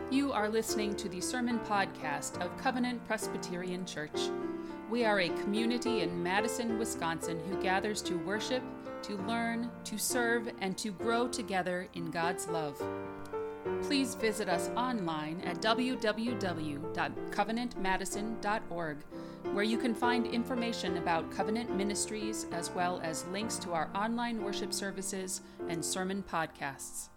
You are listening to the sermon podcast of Covenant Presbyterian Church. We are a community in Madison, Wisconsin who gathers to worship, to learn, to serve, and to grow together in God's love. Please visit us online at www.covenantmadison.org, where you can find information about Covenant Ministries as well as links to our online worship services and sermon podcasts.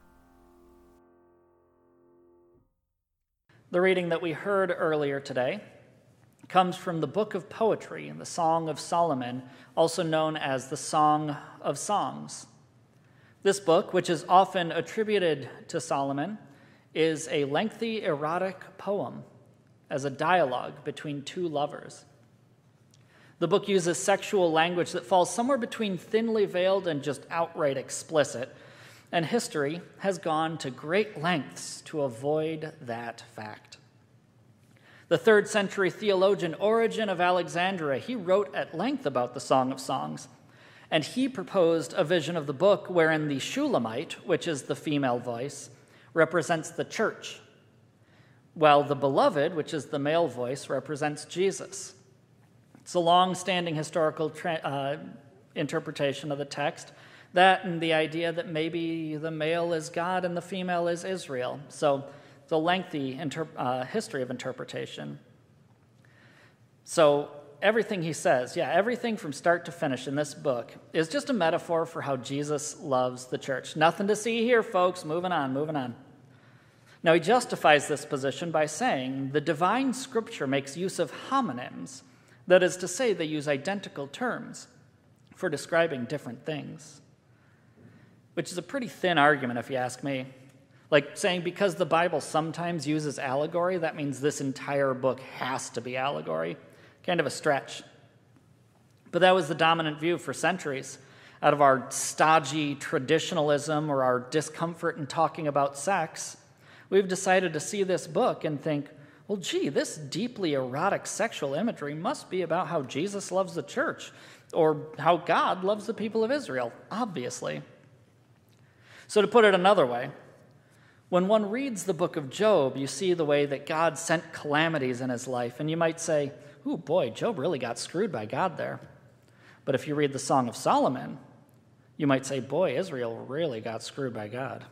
The reading that we heard earlier today comes from the book of poetry, the Song of Solomon, also known as the Song of Songs. This book, which is often attributed to Solomon, is a lengthy erotic poem as a dialogue between two lovers. The book uses sexual language that falls somewhere between thinly veiled and just outright explicit, and history has gone to great lengths to avoid that fact. The 3rd century theologian Origen of Alexandria, he wrote at length about the Song of Songs, and he proposed a vision of the book wherein the Shulamite, which is the female voice, represents the church, while the beloved, which is the male voice, represents Jesus. It's a long-standing historical interpretation of the text, that and the idea that maybe the male is God and the female is Israel. So it's a lengthy history of interpretation. So everything he says, everything from start to finish in this book is just a metaphor for how Jesus loves the church. Nothing to see here, folks. Moving on. Now, he justifies this position by saying the divine scripture makes use of homonyms. That is to say, they use identical terms for describing different things, which is a pretty thin argument if you ask me. Like saying because the Bible sometimes uses allegory, that means this entire book has to be allegory. Kind of a stretch. But that was the dominant view for centuries. Out of our stodgy traditionalism or our discomfort in talking about sex, we've decided to see this book and think, well, gee, this deeply erotic sexual imagery must be about how Jesus loves the church or how God loves the people of Israel, obviously. So to put it another way, when one reads the book of Job, you see the way that God sent calamities in his life, and you might say, ooh, boy, Job really got screwed by God there. But if you read the Song of Solomon, you might say, boy, Israel really got screwed by God.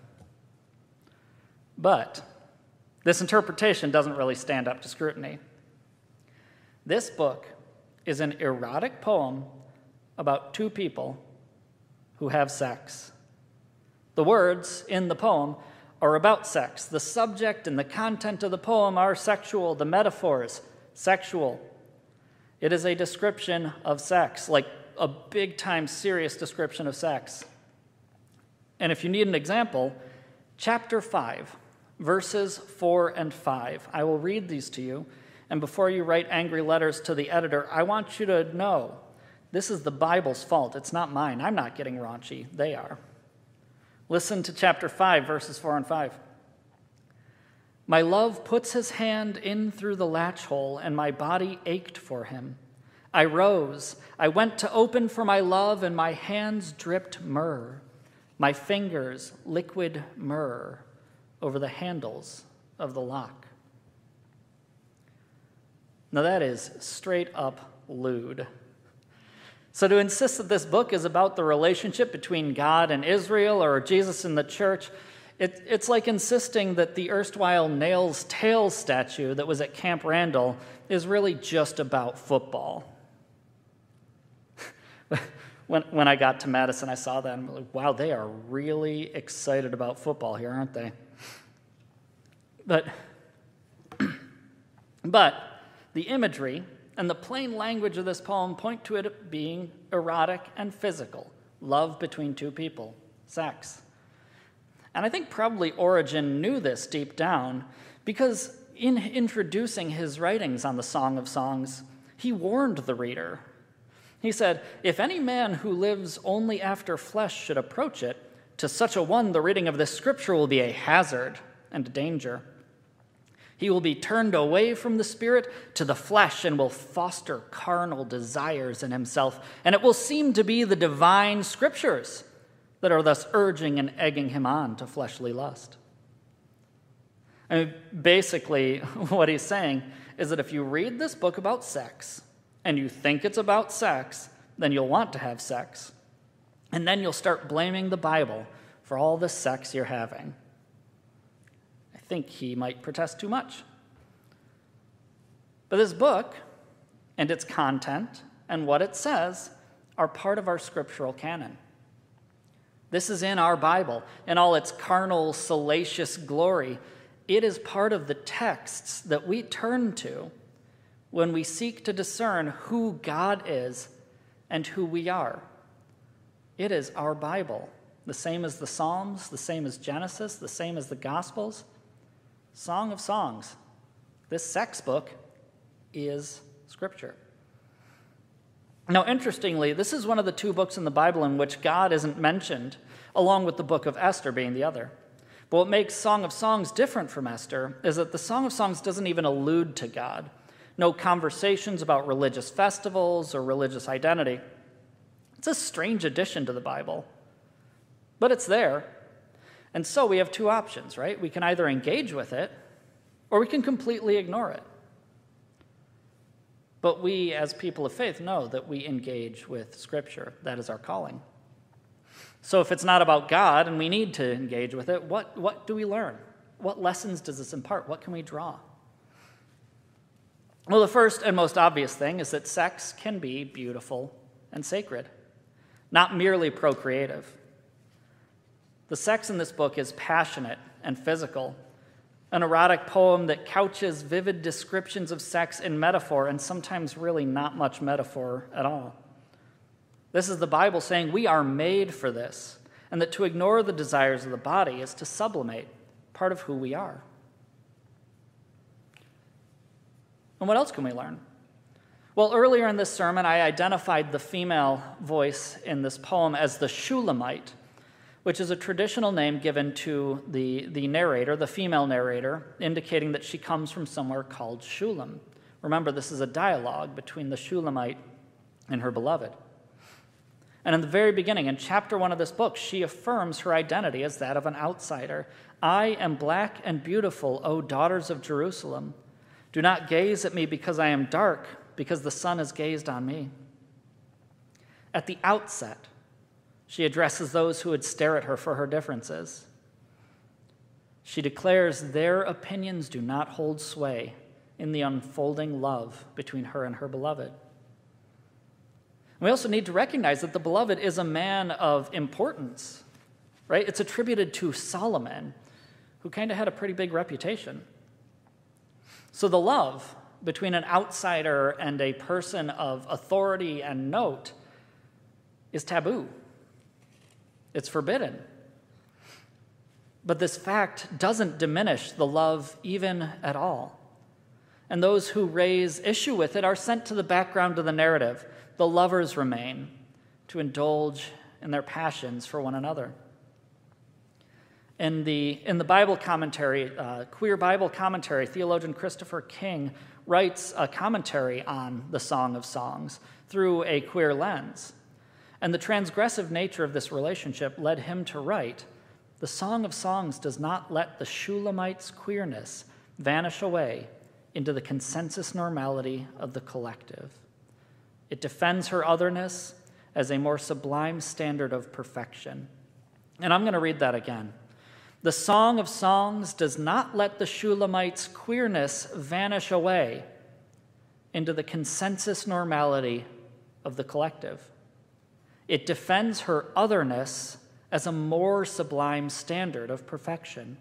But this interpretation doesn't really stand up to scrutiny. This book is an erotic poem about two people who have sex. The words in the poem are about sex. The subject and the content of the poem are sexual. The metaphors, sexual. It is a description of sex, like a big-time serious description of sex. And if you need an example, chapter 5, verses 4 and 5. I will read these to you, and before you write angry letters to the editor, I want you to know this is the Bible's fault. It's not mine. I'm not getting raunchy. They are. Listen to chapter 5, verses 4 and 5. My love puts his hand in through the latch hole, and my body ached for him. I rose. I went to open for my love, and my hands dripped myrrh, my fingers liquid myrrh over the handles of the lock. Now that is straight up lewd. So to insist that this book is about the relationship between God and Israel or Jesus and the church, it's like insisting that the erstwhile Nails Tails statue that was at Camp Randall is really just about football. When I got to Madison, I saw that and I'm like, wow, they are really excited about football here, aren't they? But the imagery and the plain language of this poem point to it being erotic and physical, love between two people, sex. And I think probably Origen knew this deep down because in introducing his writings on the Song of Songs, he warned the reader. He said, if any man who lives only after flesh should approach it, to such a one the reading of this scripture will be a hazard and a danger. He will be turned away from the Spirit to the flesh and will foster carnal desires in himself, and it will seem to be the divine scriptures that are thus urging and egging him on to fleshly lust. I mean, basically, what he's saying is that if you read this book about sex and you think it's about sex, then you'll want to have sex. And then you'll start blaming the Bible for all the sex you're having. I think he might protest too much. But this book and its content and what it says are part of our scriptural canon. This is in our Bible, in all its carnal, salacious glory. It is part of the texts that we turn to when we seek to discern who God is and who we are. It is our Bible, the same as the Psalms, the same as Genesis, the same as the Gospels. Song of Songs. This sex book is Scripture. Now, interestingly, this is one of the two books in the Bible in which God isn't mentioned, along with the book of Esther being the other. But what makes Song of Songs different from Esther is that the Song of Songs doesn't even allude to God. No conversations about religious festivals or religious identity. It's a strange addition to the Bible, but it's there. And so we have two options, right? We can either engage with it, or we can completely ignore it. But we, as people of faith, know that we engage with Scripture. That is our calling. So if it's not about God and we need to engage with it, what do we learn? What lessons does this impart? What can we draw? Well, the first and most obvious thing is that sex can be beautiful and sacred, not merely procreative. The sex in this book is passionate and physical, an erotic poem that couches vivid descriptions of sex in metaphor and sometimes really not much metaphor at all. This is the Bible saying we are made for this, and that to ignore the desires of the body is to sublimate part of who we are. And what else can we learn? Well, earlier in this sermon, I identified the female voice in this poem as the Shulamite, which is a traditional name given to the narrator, the female narrator, indicating that she comes from somewhere called Shulam. Remember, this is a dialogue between the Shulamite and her beloved. And in the very beginning, in chapter 1 of this book, she affirms her identity as that of an outsider. I am black and beautiful, O daughters of Jerusalem. Do not gaze at me because I am dark, because the sun has gazed on me. At the outset, she addresses those who would stare at her for her differences. She declares their opinions do not hold sway in the unfolding love between her and her beloved. We also need to recognize that the beloved is a man of importance, right? It's attributed to Solomon, who kind of had a pretty big reputation. So the love between an outsider and a person of authority and note is taboo. It's forbidden. But this fact doesn't diminish the love even at all. And those who raise issue with it are sent to the background of the narrative. The lovers remain to indulge in their passions for one another. In the Bible commentary, queer Bible commentary, theologian Christopher King writes a commentary on the Song of Songs through a queer lens. And the transgressive nature of this relationship led him to write, the Song of Songs does not let the Shulamite's queerness vanish away into the consensus normality of the collective. It defends her otherness as a more sublime standard of perfection. And I'm going to read that again. The Song of Songs does not let the Shulamite's queerness vanish away into the consensus normality of the collective. It defends her otherness as a more sublime standard of perfection.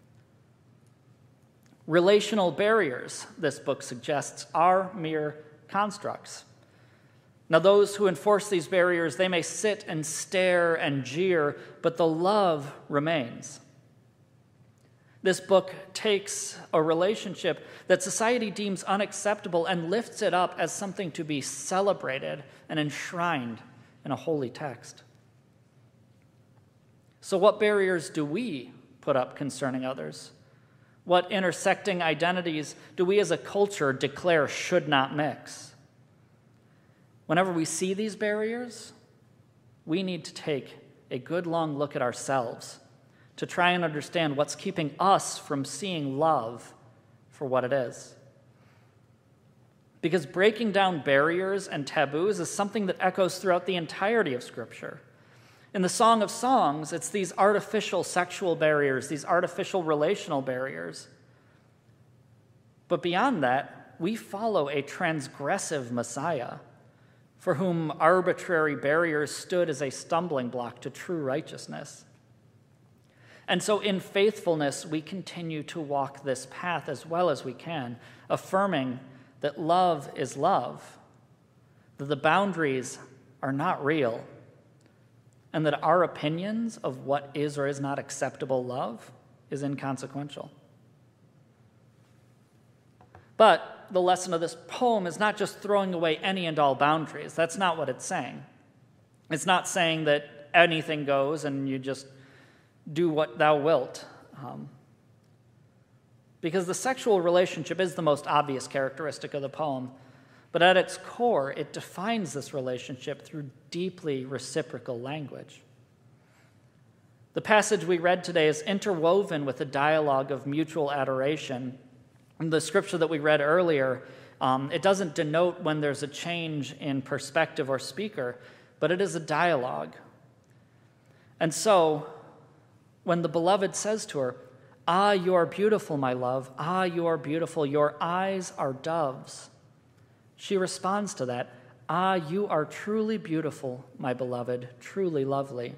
Relational barriers, this book suggests, are mere constructs. Now, those who enforce these barriers, they may sit and stare and jeer, but the love remains. This book takes a relationship that society deems unacceptable and lifts it up as something to be celebrated and enshrined in a holy text. So what barriers do we put up concerning others? What intersecting identities do we as a culture declare should not mix? Whenever we see these barriers, we need to take a good long look at ourselves to try and understand what's keeping us from seeing love for what it is. Because breaking down barriers and taboos is something that echoes throughout the entirety of Scripture. In the Song of Songs, it's these artificial sexual barriers, these artificial relational barriers. But beyond that, we follow a transgressive Messiah for whom arbitrary barriers stood as a stumbling block to true righteousness. And so in faithfulness, we continue to walk this path as well as we can, affirming that love is love, that the boundaries are not real, and that our opinions of what is or is not acceptable love is inconsequential. But the lesson of this poem is not just throwing away any and all boundaries. That's not what it's saying. It's not saying that anything goes and you just do what thou wilt. Because the sexual relationship is the most obvious characteristic of the poem, but at its core, it defines this relationship through deeply reciprocal language. The passage we read today is interwoven with a dialogue of mutual adoration. In the scripture that we read earlier, it doesn't denote when there's a change in perspective or speaker, but it is a dialogue. And so, when the beloved says to her, "Ah, you are beautiful, my love. Ah, you are beautiful. Your eyes are doves," she responds to that, "Ah, you are truly beautiful, my beloved, truly lovely."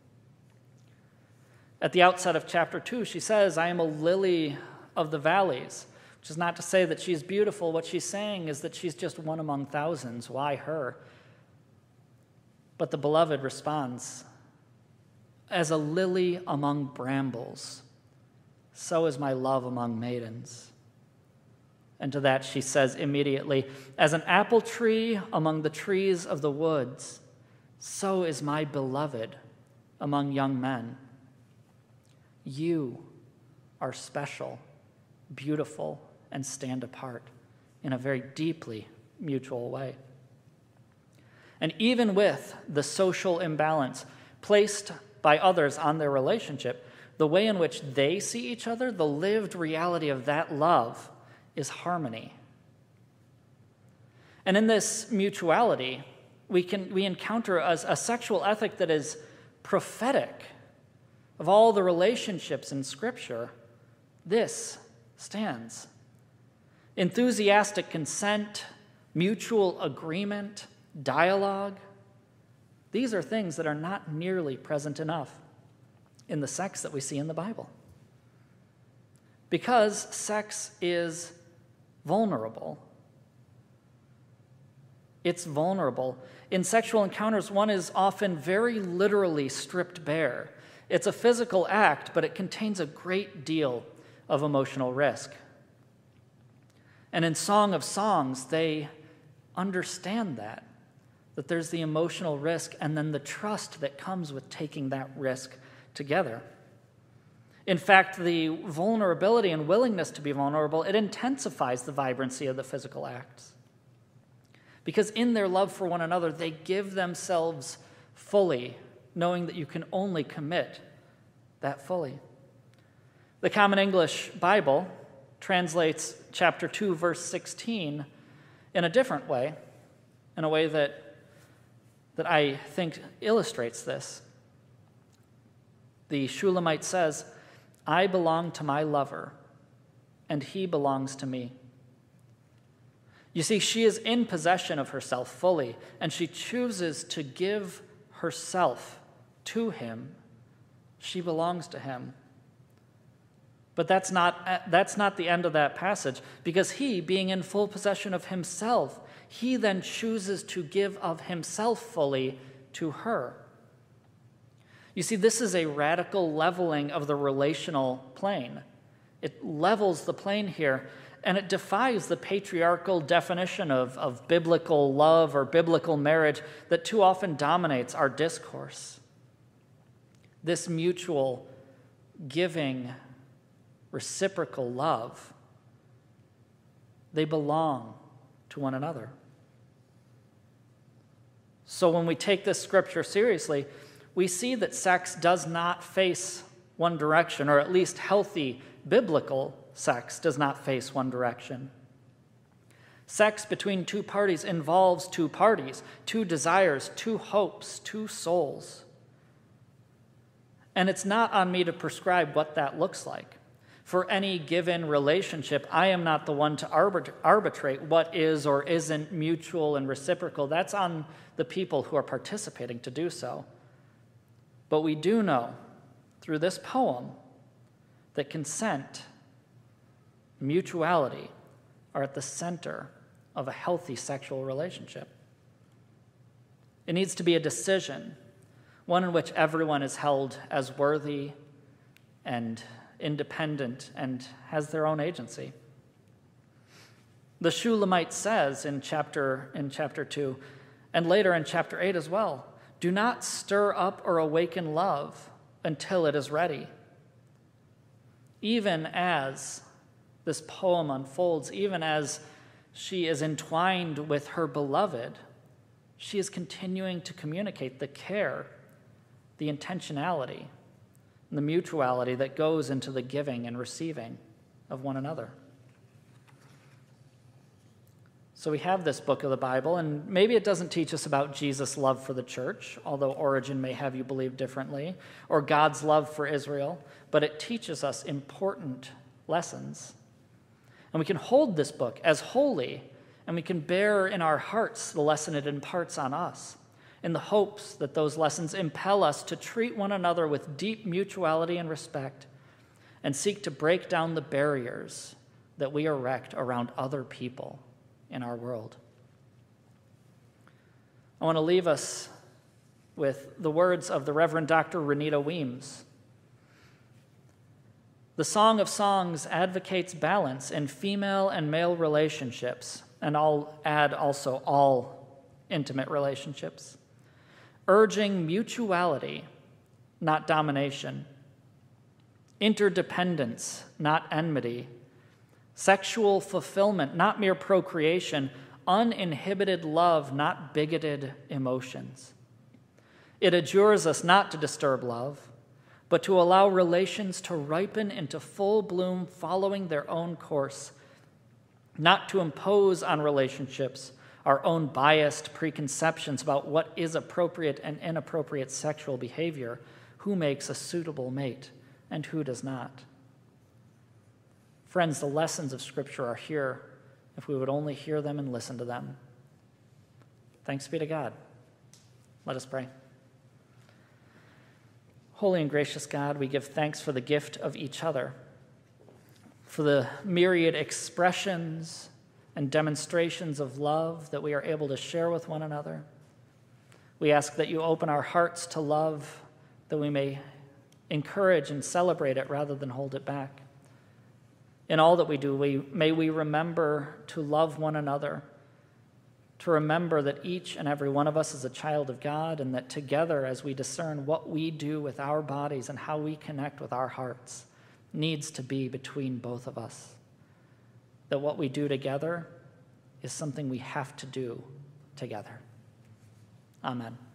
At the outset of chapter 2, she says, "I am a lily of the valleys," which is not to say that she's beautiful. What she's saying is that she's just one among thousands. Why her? But the beloved responds, "As a lily among brambles, so is my love among maidens." And to that she says immediately, "As an apple tree among the trees of the woods, so is my beloved among young men." You are special, beautiful, and stand apart in a very deeply mutual way. And even with the social imbalance placed by others on their relationship, the way in which they see each other, the lived reality of that love, is harmony. And in this mutuality, we encounter a sexual ethic that is prophetic of all the relationships in Scripture. This stands. Enthusiastic consent, mutual agreement, dialogue, these are things that are not nearly present enough in the sex that we see in the Bible. Because sex is vulnerable. It's vulnerable. In sexual encounters, one is often very literally stripped bare. It's a physical act, but it contains a great deal of emotional risk. And in Song of Songs, they understand that there's the emotional risk and then the trust that comes with taking that risk together. In fact, the vulnerability and willingness to be vulnerable, it intensifies the vibrancy of the physical acts. Because in their love for one another, they give themselves fully, knowing that you can only commit that fully. The Common English Bible translates chapter 2, verse 16 in a different way, in a way that I think illustrates this. The Shulamite says, "I belong to my lover, and he belongs to me." You see, she is in possession of herself fully, and she chooses to give herself to him. She belongs to him. But that's not the end of that passage, because he, being in full possession of himself, he then chooses to give of himself fully to her. You see, this is a radical leveling of the relational plane. It levels the plane here, and it defies the patriarchal definition of biblical love or biblical marriage that too often dominates our discourse. This mutual giving, reciprocal love, they belong to one another. So when we take this scripture seriously, we see that sex does not face one direction, or at least healthy biblical sex does not face one direction. Sex between two parties involves two parties, two desires, two hopes, two souls. And it's not on me to prescribe what that looks like. For any given relationship, I am not the one to arbitrate what is or isn't mutual and reciprocal. That's on the people who are participating to do so. But we do know through this poem that consent, mutuality are at the center of a healthy sexual relationship. It needs to be a decision, one in which everyone is held as worthy and independent and has their own agency. The Shulamite says in chapter 2, and later in chapter 8 as well, do not stir up or awaken love until it is ready. Even as this poem unfolds, even as she is entwined with her beloved, she is continuing to communicate the care, the intentionality, and the mutuality that goes into the giving and receiving of one another. So we have this book of the Bible, and maybe it doesn't teach us about Jesus' love for the church, although Origen may have you believe differently, or God's love for Israel, but it teaches us important lessons. And we can hold this book as holy, and we can bear in our hearts the lesson it imparts on us, in the hopes that those lessons impel us to treat one another with deep mutuality and respect, and seek to break down the barriers that we erect around other people in our world. I want to leave us with the words of the Reverend Dr. Renita Weems. The Song of Songs advocates balance in female and male relationships, and I'll add also all intimate relationships, urging mutuality, not domination, interdependence, not enmity, sexual fulfillment, not mere procreation, uninhibited love, not bigoted emotions. It adjures us not to disturb love, but to allow relations to ripen into full bloom following their own course, not to impose on relationships our own biased preconceptions about what is appropriate and inappropriate sexual behavior, who makes a suitable mate and who does not. Friends, the lessons of Scripture are here if we would only hear them and listen to them. Thanks be to God. Let us pray. Holy and gracious God, we give thanks for the gift of each other, for the myriad expressions and demonstrations of love that we are able to share with one another. We ask that you open our hearts to love, that we may encourage and celebrate it rather than hold it back. In all that we do, may we remember to love one another, to remember that each and every one of us is a child of God, and that together, as we discern what we do with our bodies and how we connect with our hearts, needs to be between both of us. That what we do together is something we have to do together. Amen.